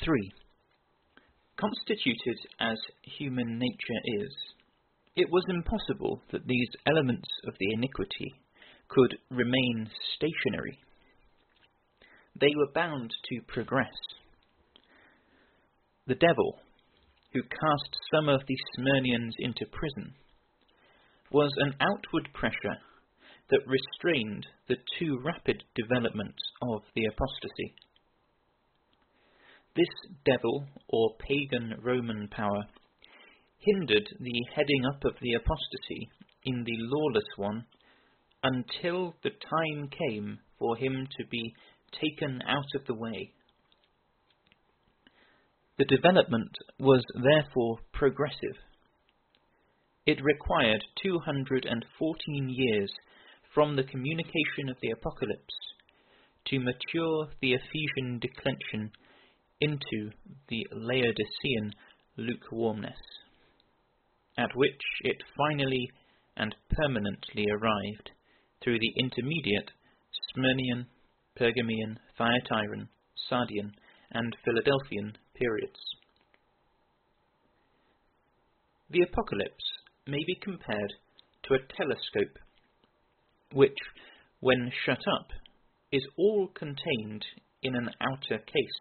3. Constituted as human nature is, it was impossible that these elements of the iniquity could remain stationary. They were bound to progress. The devil, who cast some of the Smyrnians into prison, was an outward pressure that restrained the too rapid development of the apostasy. This devil, or pagan Roman power, hindered the heading up of the apostasy in the lawless one until the time came for him to be taken out of the way. The development was therefore progressive. It required 214 years from the communication of the Apocalypse to mature the Ephesian declension into the Laodicean lukewarmness, at which it finally and permanently arrived through the intermediate Smyrnian, Pergamean, Thyatiran, Sardian, and Philadelphian periods. The Apocalypse may be compared to a telescope, which, when shut up, is all contained in an outer case.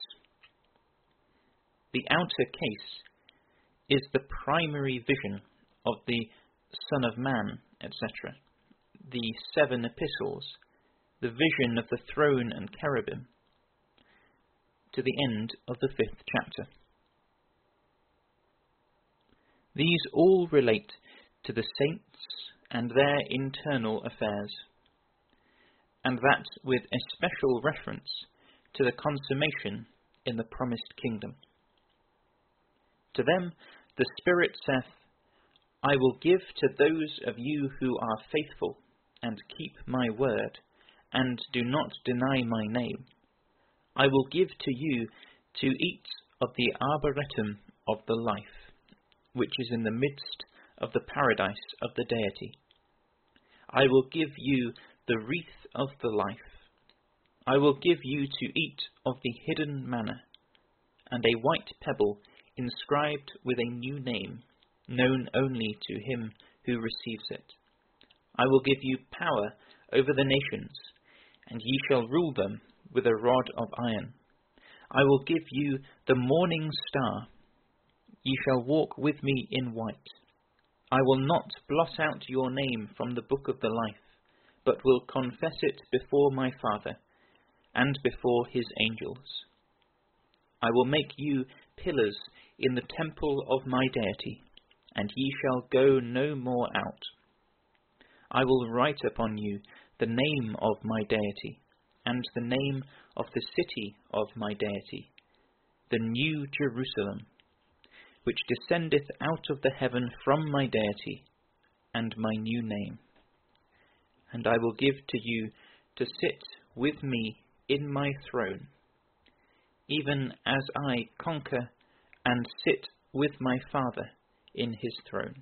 The outer case is the primary vision of the Son of Man, etc., the 7 epistles, the vision of the throne and cherubim, to the end of the 5th chapter. These all relate to the saints and their internal affairs, and that with especial reference to the consummation in the promised kingdom. To them the Spirit saith, I will give to those of you who are faithful, and keep my word, and do not deny my name, I will give to you to eat of the arboretum of the life, which is in the midst of the paradise of the deity. I will give you the wreath of the life. I will give you to eat of the hidden manna, and a white pebble inscribed with a new name, known only to him who receives it. I will give you power over the nations, and ye shall rule them with a rod of iron. I will give you the morning star. Ye shall walk with me in white. I will not blot out your name from the book of the life, but will confess it before my Father, and before his angels. I will make you pillars in the temple of my deity, and ye shall go no more out. I will write upon you the name of my deity, and the name of the city of my deity, the new Jerusalem, which descendeth out of the heaven from my deity, and my new name. And I will give to you to sit with me in my throne, even as I conquer and sit with my Father in his throne.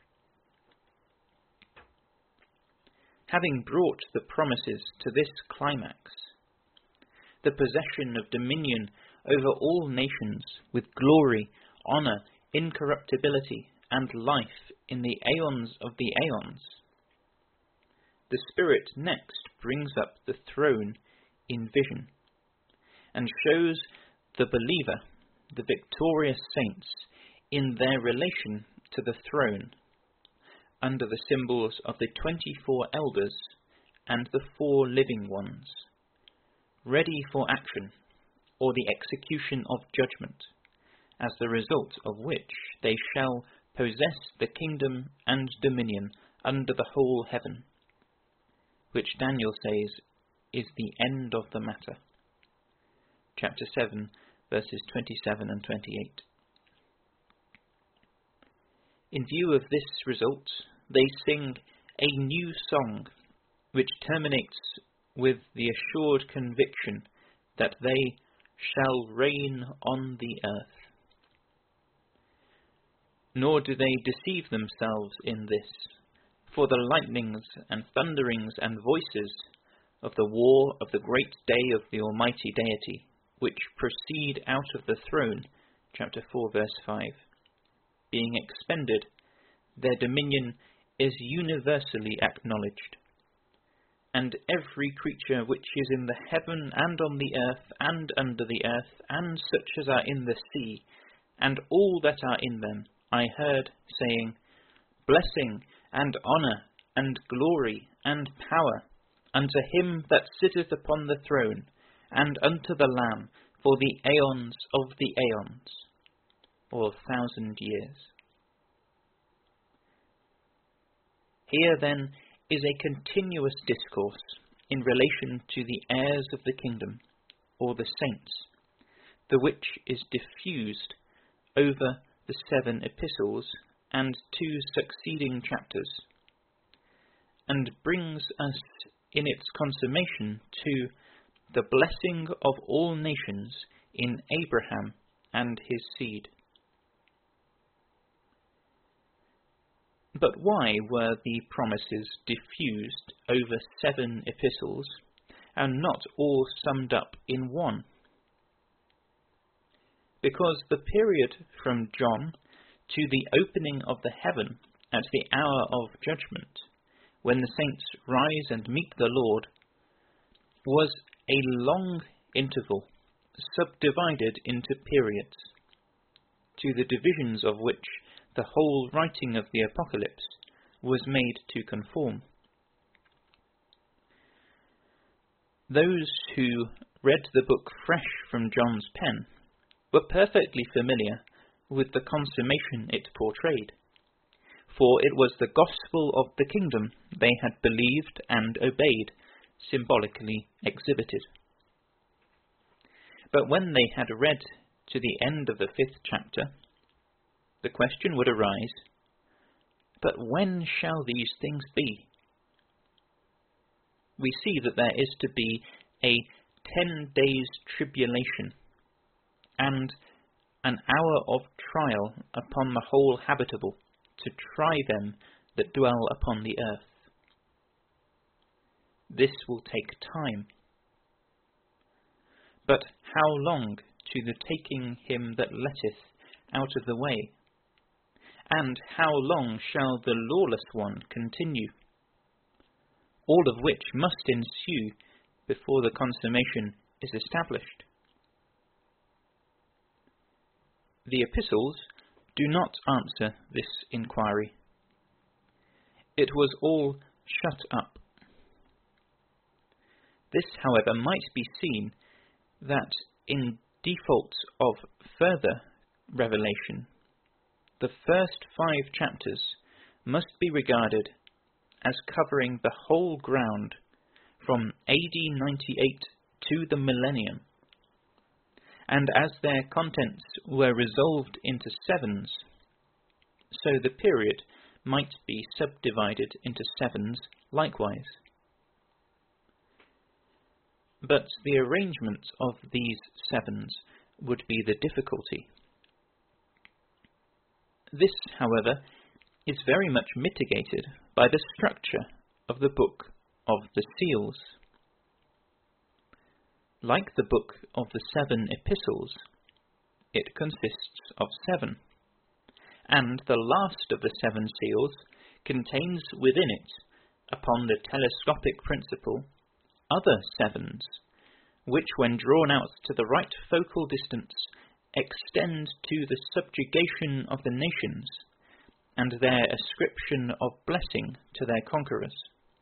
Having brought the promises to this climax, the possession of dominion over all nations with glory, honour, incorruptibility, and life in the aeons of the aeons, the Spirit next brings up the throne in vision, and shows the believer, the victorious saints, in their relation to the throne, under the symbols of the 24 elders and the 4 living ones, ready for action, or the execution of judgment, as the result of which they shall possess the kingdom and dominion under the whole heaven, which Daniel says is the end of the matter. Chapter 7, verses 27 and 28. In view of this result, they sing a new song, which terminates with the assured conviction that they shall reign on the earth. Nor do they deceive themselves in this, for the lightnings and thunderings and voices of the war of the great day of the Almighty Deity which proceed out of the throne, chapter 4, verse 5, being expended, their dominion is universally acknowledged. And every creature which is in the heaven and on the earth and under the earth, and such as are in the sea, and all that are in them, I heard, saying, Blessing and honour and glory and power unto him that sitteth upon the throne, and unto the Lamb, for the aeons of the aeons, or 1,000 years. Here then is a continuous discourse in relation to the heirs of the kingdom, or the saints, the which is diffused over the 7 epistles and 2 succeeding chapters, and brings us in its consummation to the blessing of all nations in Abraham and his seed. But why were the promises diffused over 7 epistles, and not all summed up in one? Because the period from John to the opening of the heaven at the hour of judgment, when the saints rise and meet the Lord, was a long interval, subdivided into periods, to the divisions of which the whole writing of the Apocalypse was made to conform. Those who read the book fresh from John's pen were perfectly familiar with the consummation it portrayed, for it was the gospel of the kingdom they had believed and obeyed, symbolically exhibited. But when they had read to the end of the 5th chapter, the question would arise, but when shall these things be? We see that there is to be a 10 days tribulation, and an hour of trial upon the whole habitable, to try them that dwell upon the earth. This will take time. But how long to the taking him that letteth out of the way? And how long shall the lawless one continue? All of which must ensue before the consummation is established. The epistles do not answer this inquiry. It was all shut up. This, however, might be seen that in default of further revelation, the first 5 chapters must be regarded as covering the whole ground from AD 98 to the millennium, and as their contents were resolved into 7s, so the period might be subdivided into 7s likewise. But the arrangement of these 7s would be the difficulty. This, however, is very much mitigated by the structure of the book of the seals. Like the book of the 7 epistles, it consists of 7, and the last of the 7 seals contains within it, upon the telescopic principle, other 7s, which when drawn out to the right focal distance extend to the subjugation of the nations, and their ascription of blessing to their conquerors.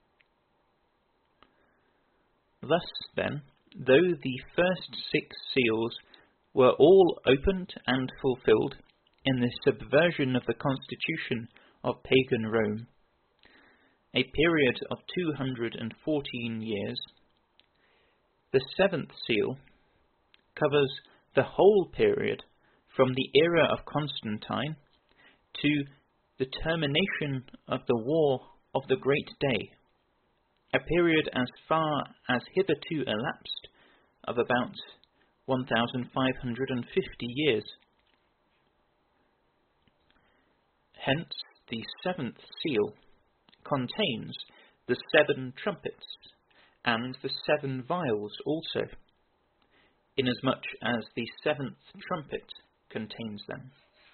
Thus, then, though the first 6 seals were all opened and fulfilled in the subversion of the constitution of pagan Rome, a period of 214 years, the 7th seal covers the whole period from the era of Constantine to the termination of the War of the Great Day, a period as far as hitherto elapsed of about 1,550 years. Hence, the 7th seal contains the 7 trumpets and the 7 vials also, inasmuch as the seventh trumpet contains them.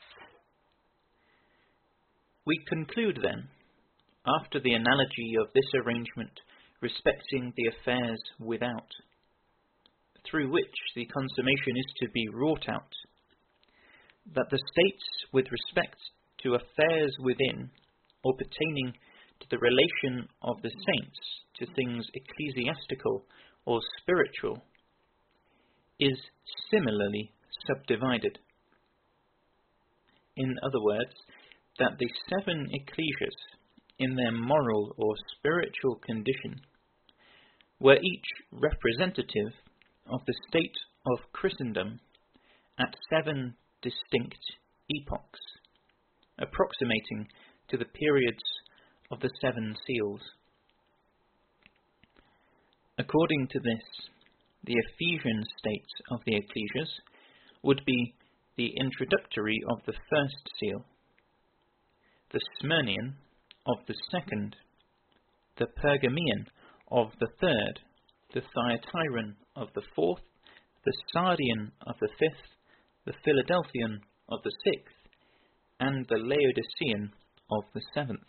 We conclude then, after the analogy of this arrangement respecting the affairs without, through which the consummation is to be wrought out, that the states with respect to affairs within, or pertaining to the relation of the saints to things ecclesiastical or spiritual, is similarly subdivided. In other words, that the seven ecclesias, in their moral or spiritual condition, were each representative of the state of Christendom at seven distinct epochs, approximating to the periods of the seven seals. According to this, the Ephesian state of the ecclesias would be the introductory of the first seal, the Smyrnian of the second, the Pergamean of the third, the Thyatiran of the fourth, the Sardian of the fifth, the Philadelphian of the sixth, and the Laodicean of the seventh.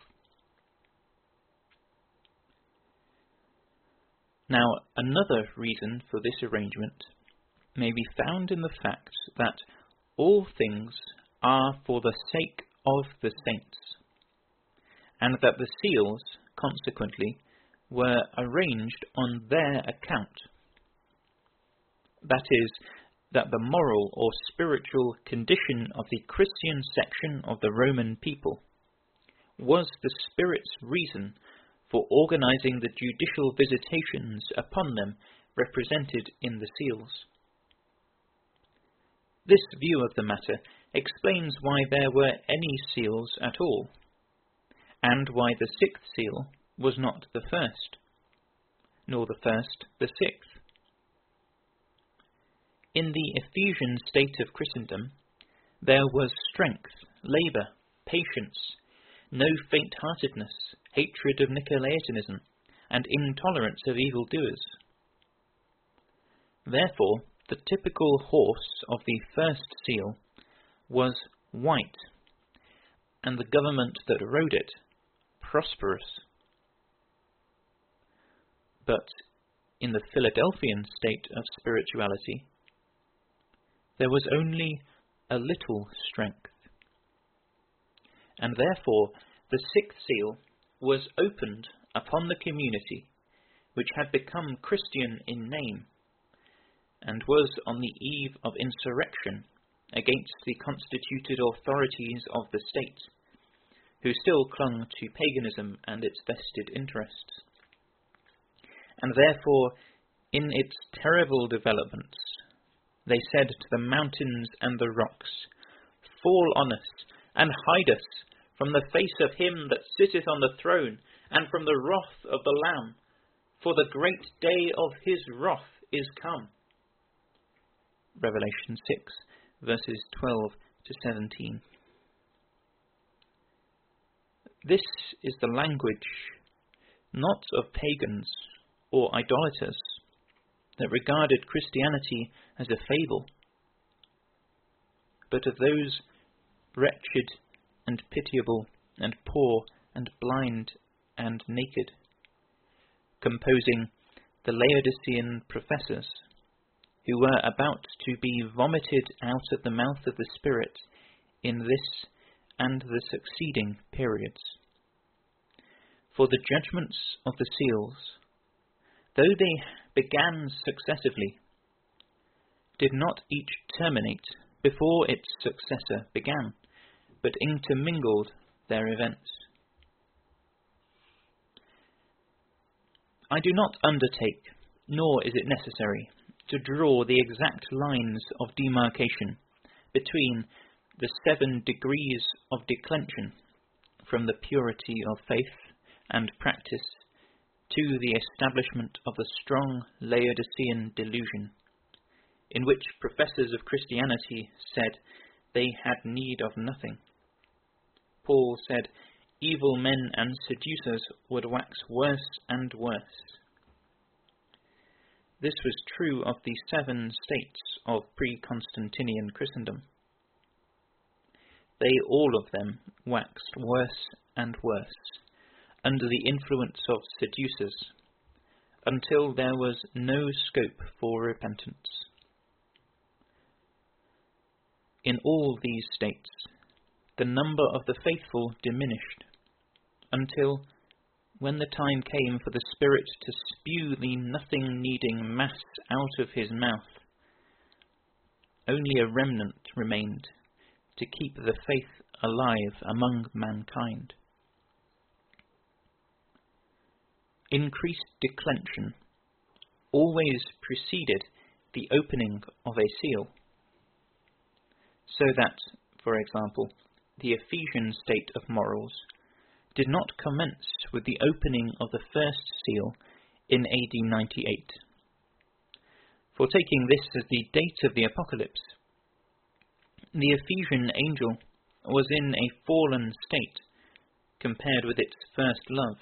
Now, another reason for this arrangement may be found in the fact that all things are for the sake of the saints, and that the seals, consequently, were arranged on their account. That is, that the moral or spiritual condition of the Christian section of the Roman people was the Spirit's reason for organizing the judicial visitations upon them represented in the seals. This view of the matter explains why there were any seals at all, and why the sixth seal was not the first, nor the first the sixth. In the Ephesian state of Christendom, there was strength, labour, patience, no faint-heartedness, hatred of Nicolaitanism, and intolerance of evildoers. Therefore, the typical horse of the first seal was white, and the government that rode it prosperous. But in the Philadelphian state of spirituality, there was only a little strength, and therefore the sixth seal was opened upon the community which had become Christian in name, and was on the eve of insurrection against the constituted authorities of the state, who still clung to paganism and its vested interests. And therefore, in its terrible developments, they said to the mountains and the rocks, "Fall on us, and hide us from the face of him that sitteth on the throne, and from the wrath of the Lamb, for the great day of his wrath is come." Revelation 6, verses 12 to 17. This is the language not of pagans or idolaters that regarded Christianity as a fable, but of those wretched and pitiable and poor and blind and naked, composing the Laodicean professors, who were about to be vomited out of the mouth of the Spirit in this and the succeeding periods. For the judgments of the seals, though they began successively, did not each terminate before its successor began, but intermingled their events. I do not undertake, nor is it necessary, to draw the exact lines of demarcation between the 7 degrees of declension from the purity of faith and practice to the establishment of the strong Laodicean delusion, in which professors of Christianity said they had need of nothing. Paul said, "Evil men and seducers would wax worse and worse." this was true of the 7 states of pre-Constantinian Christendom. They all of them waxed worse and worse under the influence of seducers, until there was no scope for repentance. In all these states, the number of the faithful diminished, until, when the time came for the Spirit to spew the nothing-needing mass out of his mouth, only a remnant remained to keep the faith alive among mankind. Increased declension always preceded the opening of a seal, so that, for example, the Ephesian state of morals did not commence with the opening of the first seal in AD 98. For taking this as the date of the Apocalypse, the Ephesian angel was in a fallen state compared with its first love.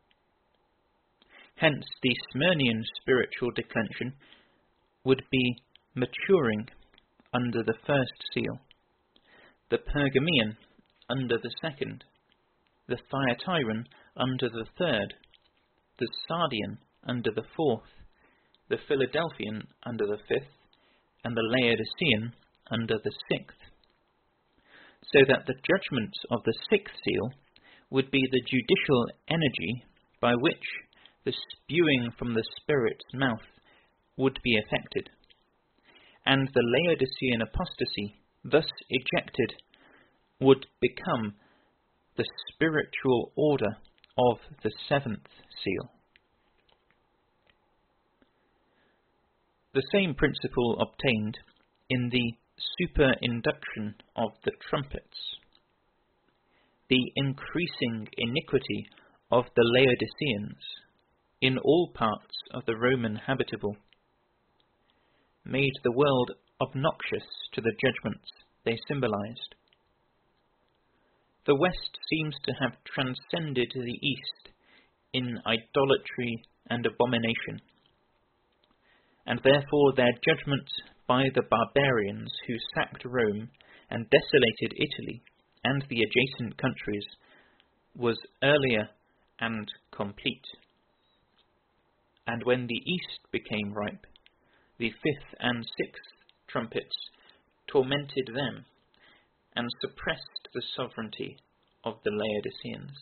Hence the Smyrnian spiritual declension would be maturing under the first seal, the Pergamean under the second, the Thyatiran under the third, the Sardian under the fourth, the Philadelphian under the fifth, and the Laodicean under the sixth, so that the judgment of the sixth seal would be the judicial energy by which the spewing from the Spirit's mouth would be effected, and the Laodicean apostasy, thus ejected, would become the spiritual order of the 7th seal. The same principle obtained in the superinduction of the trumpets. The increasing iniquity of the Laodiceans in all parts of the Roman habitable made the world obnoxious to the judgments they symbolized. The West seems to have transcended the East in idolatry and abomination, and therefore their judgment by the barbarians who sacked Rome and desolated Italy and the adjacent countries was earlier and complete. And when the East became ripe, the 5th and 6th trumpets tormented them and suppressed the sovereignty of the Laodiceans.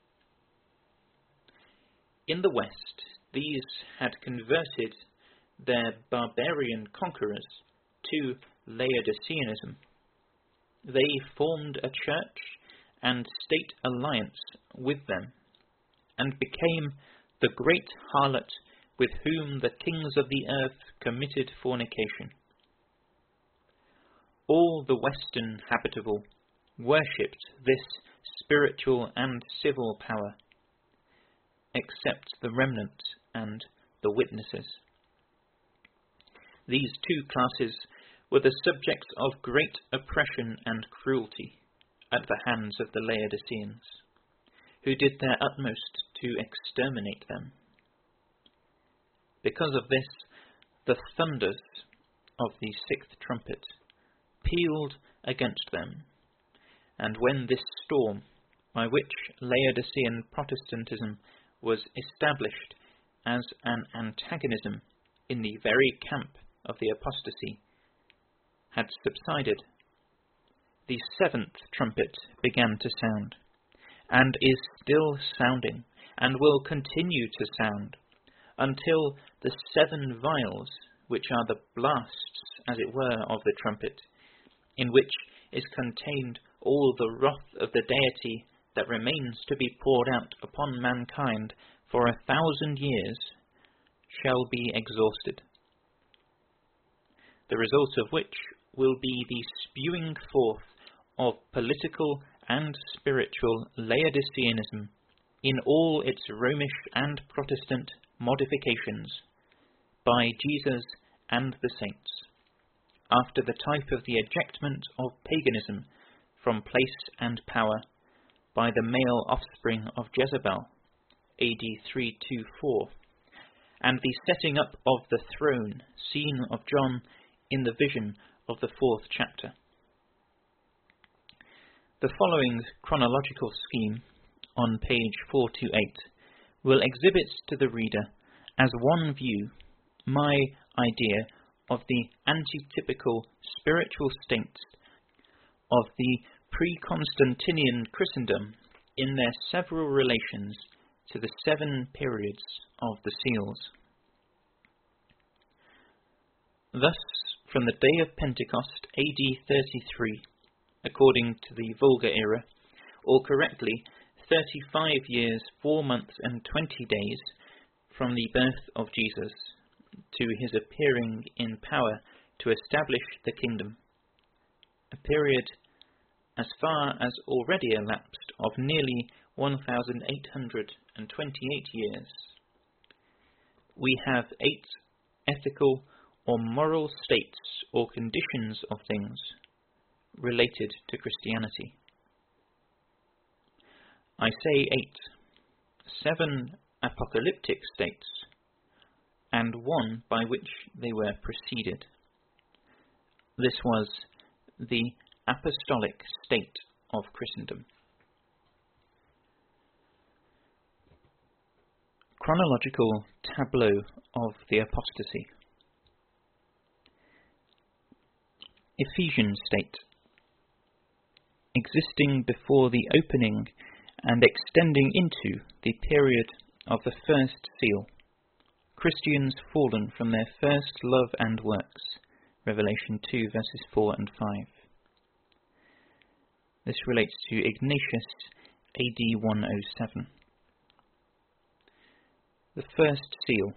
In the West, these had converted their barbarian conquerors to Laodiceanism. They formed a church and state alliance with them, and became the great harlot with whom the kings of the earth committed fornication. All the Western habitable worshipped this spiritual and civil power, except the remnant and the witnesses. These two classes were the subjects of great oppression and cruelty at the hands of the Laodiceans, who did their utmost to exterminate them. Because of this, the thunders of the 6th trumpet pealed against them, and when this storm, by which Laodicean Protestantism was established as an antagonism in the very camp of the apostasy, had subsided, the 7th trumpet began to sound, and is still sounding, and will continue to sound, until the 7 vials, which are the blasts, as it were, of the trumpet, in which is contained all the wrath of the deity that remains to be poured out upon mankind for 1,000 years, shall be exhausted, the result of which will be the spewing forth of political and spiritual Laodiceanism in all its Romish and Protestant modifications by Jesus and the saints, after the type of the ejectment of paganism from place and power by the male offspring of Jezebel, AD 324, and the setting up of the throne seen of John in the vision of the 4th chapter. The following chronological scheme on page 428 will exhibit to the reader as one view my idea of the antitypical spiritual state of the pre-Constantinian Christendom in their several relations to the 7 periods of the seals. Thus, from the day of Pentecost, AD 33, according to the Vulgar era, or correctly, 35 years, 4 months and 20 days from the birth of Jesus to his appearing in power to establish the kingdom, a period as far as already elapsed of nearly 1,828 years. We have 8 ethical or moral states or conditions of things related to Christianity. I say 8, 7 apocalyptic states, and 1 by which they were preceded. This was the apostolic state of Christendom. Chronological tableau of the apostasy. Ephesian state, existing before the opening and extending into the period of the first seal. Christians fallen from their first love and works. Revelation 2 verses 4 and 5. This relates to Ignatius, AD 107. The first seal.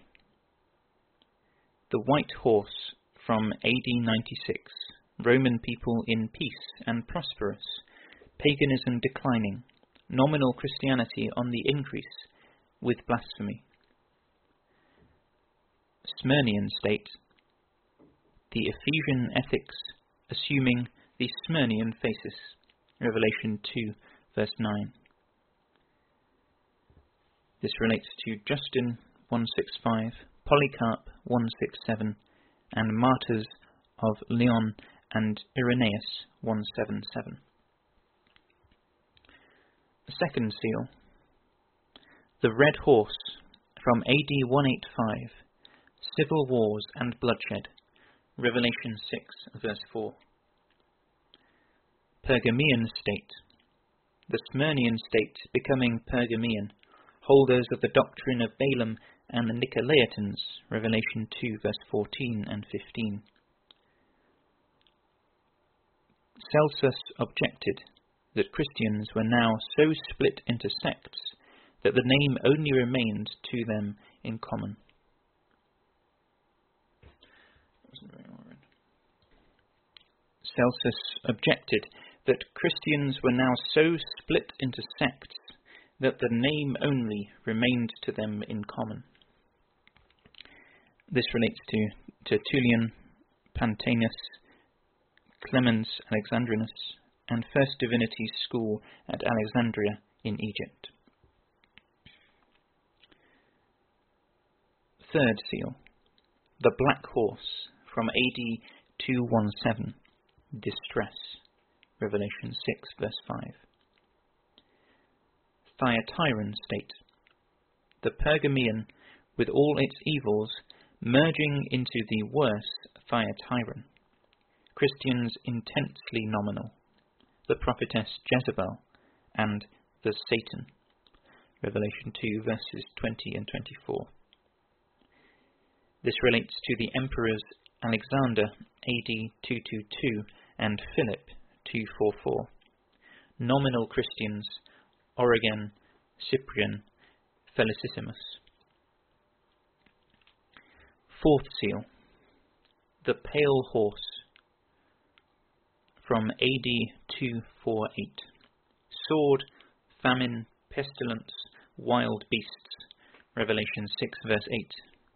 The white horse from AD 96. Roman people in peace and prosperous. Paganism declining. Nominal Christianity on the increase, with blasphemy. Smyrnian state. The Ephesian ethics assuming the Smyrnian faces. Revelation 2 verse 9. This relates to Justin 165, Polycarp 167, and Martyrs of Lyon and Irenaeus 177. The second seal. The red horse from AD 185, civil wars and bloodshed. Revelation 6 verse 4. Pergamean state. The Smyrnian state becoming Pergamean, holders of the doctrine of Balaam and the Nicolaitans. Revelation 2 verse 14 and 15. Celsus objected that Christians were now so split into sects that the name only remained to them in common. Celsus objected that Christians were now so split into sects that the name only remained to them in common. This relates to Tertullian, Pantaenus, Clemens Alexandrinus, and First Divinity School at Alexandria in Egypt. Third seal. The Black Horse from AD 217. Distress. Revelation 6 verse 5. Thyatiran state. The Pergamean, with all its evils, merging into the worse Thyatiran. Christians intensely nominal. The prophetess Jezebel and the Satan. Revelation 2 verses 20 and 24. This relates to the emperors Alexander AD 222 and Philip 244. Nominal Christians Origen, Cyprian, Felicissimus. Fourth seal. The Pale Horse from AD 248. Sword, famine, pestilence, wild beasts. Revelation 6 verse 8.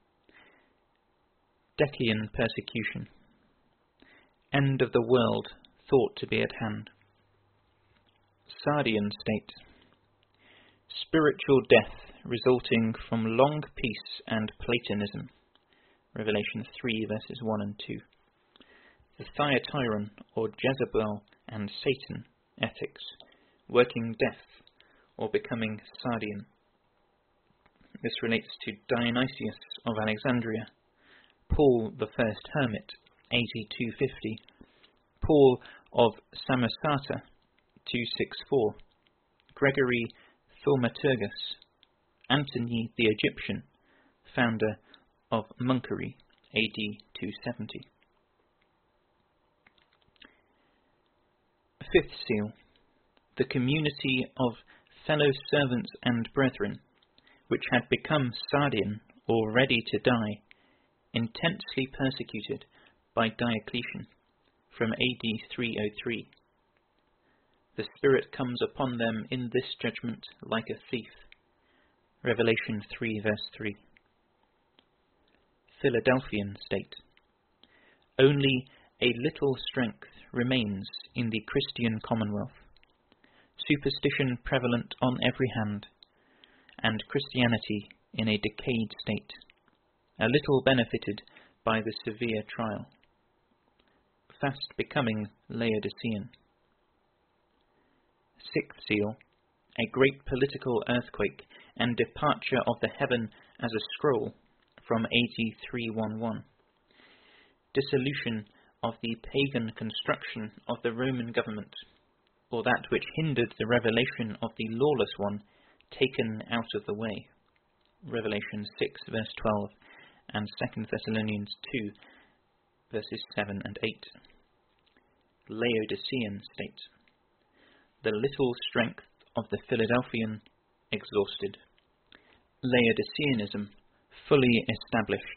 Decian persecution. End of the world thought to be at hand. Sardian state. Spiritual death resulting from long peace and Platonism. Revelation 3 verses 1 and 2. The Thyatiron or Jezebel and Satan ethics, working death or becoming Sardian. This relates to Dionysius of Alexandria, Paul the First Hermit, AD 250, Paul of Samosata, 264, Gregory Thaumaturgus, Antony the Egyptian, founder of monkery, AD 270. Fifth seal, the community of fellow servants and brethren, which had become Sardian or ready to die, intensely persecuted by Diocletian, from AD 303. The Spirit comes upon them in this judgment like a thief. Revelation 3 verse 3. Philadelphian state. Only a little strength remains in the Christian commonwealth. Superstition prevalent on every hand, and Christianity in a decayed state, a little benefited by the severe trial. Fast becoming Laodicean. Sixth seal, a great political earthquake and departure of the heaven as a scroll, from AD 311. Dissolution of the pagan construction of the Roman government, or that which hindered the revelation of the lawless one, taken out of the way. Revelation 6 verse 12 and 2 Thessalonians 2 verses 7 and 8. Laodicean state. The little strength of the Philadelphian exhausted. Laodiceanism fully established.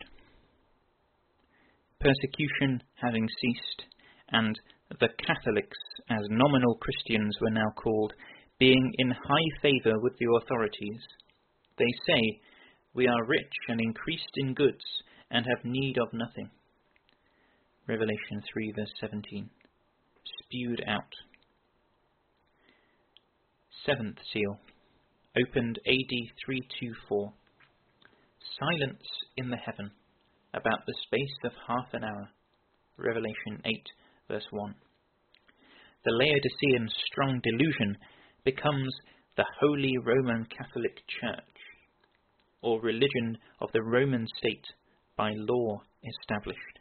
Persecution having ceased, and the Catholics, as nominal Christians were now called, being in high favour with the authorities. They say, "We are rich and increased in goods, and have need of nothing." Revelation 3 verse 17. Spewed out. Seventh seal. Opened AD 324. Silence in the heaven, about the space of half an hour. Revelation 8 verse 1. The Laodicean strong delusion becomes the Holy Roman Catholic Church, or religion of the Roman state by law established.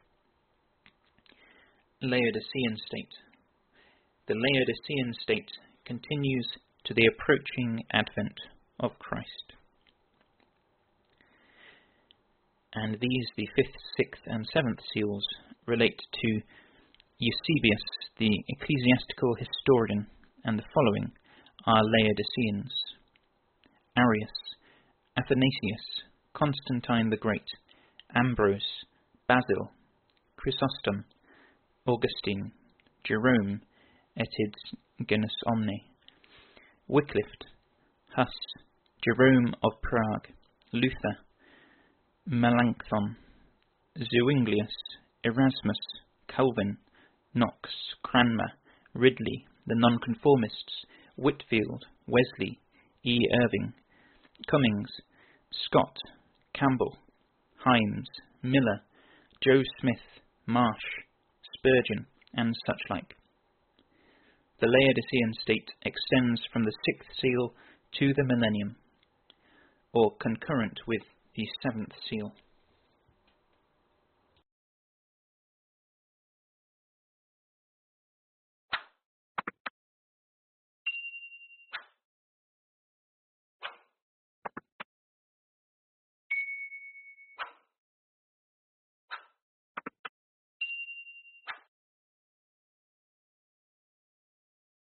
Laodicean state. The Laodicean state continues to the approaching advent of Christ. And these, the fifth, sixth, and seventh seals, relate to Eusebius, the ecclesiastical historian, and the following are Laodiceans: Arius, Athanasius, Constantine the Great, Ambrose, Basil, Chrysostom, Augustine, Jerome, Etids Genus Omne, Wycliffe, Huss, Jerome of Prague, Luther, Melanchthon, Zuinglius, Erasmus, Calvin, Knox, Cranmer, Ridley, the Nonconformists, Whitfield, Wesley, E. Irving, Cummings, Scott, Campbell, Himes, Miller, Joe Smith, Marsh, Spurgeon, and such like. The Laodicean state extends from the sixth seal to the millennium, or concurrent with the seventh seal.